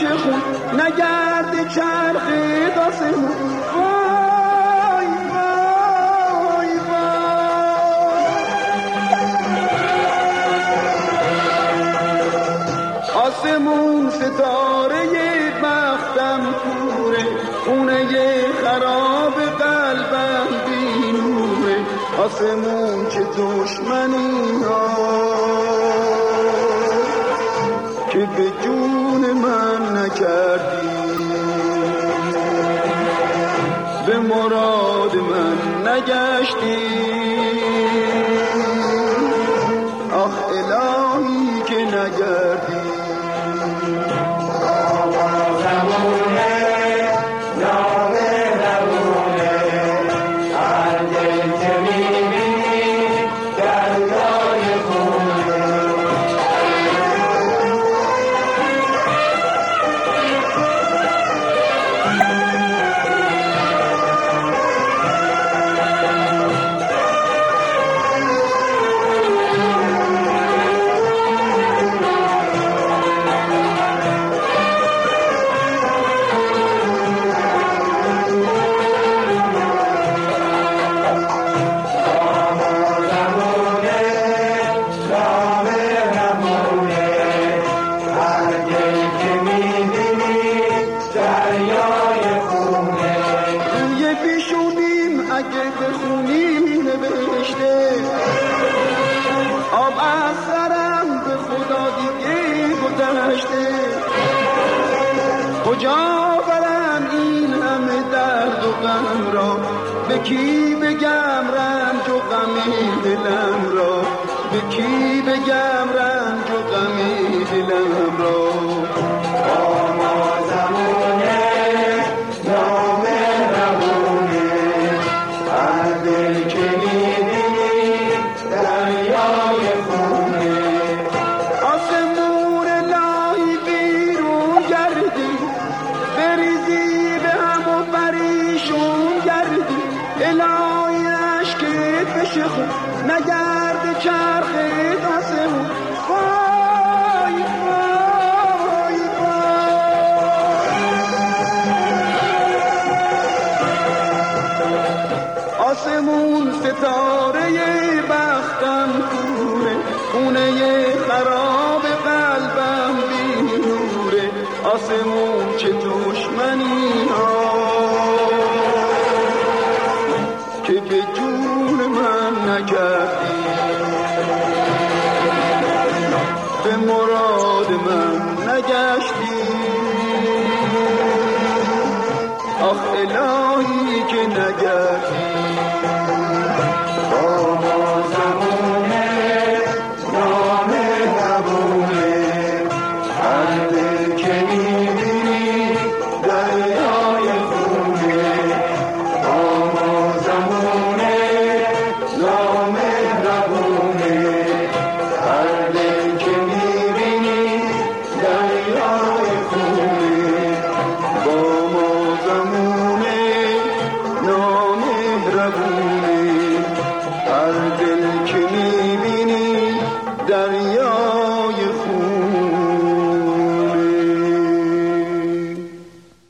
بشه خون نگرده چرخ آسمون. وای وای وای آسمون ستاره بختم کوره، خونه خراب قلبم بی نوره. آسمون چه دشمنی ها که به جون من نکردی، به مراد من نگشتی. آخ الهی که نگردی. اگه بخونی نوشته آب از سرم به خدا دیگه گذشته. کجا برم این همه درد و غم را، به کی بگم رنج و غم دلم را، به کی بگم رنج و غم دلم را. الهی عشقت بشه خون نگرد چرخت آسمون. وای وای وای آسمون ستاره بختم کوره، خونه خراب قلبم بی نوره. آسمون چه دشمنی ها که به جون من نکردی، به مراد من نگشتی. آخ الهی که نگردی. هر دل که میبینی دریا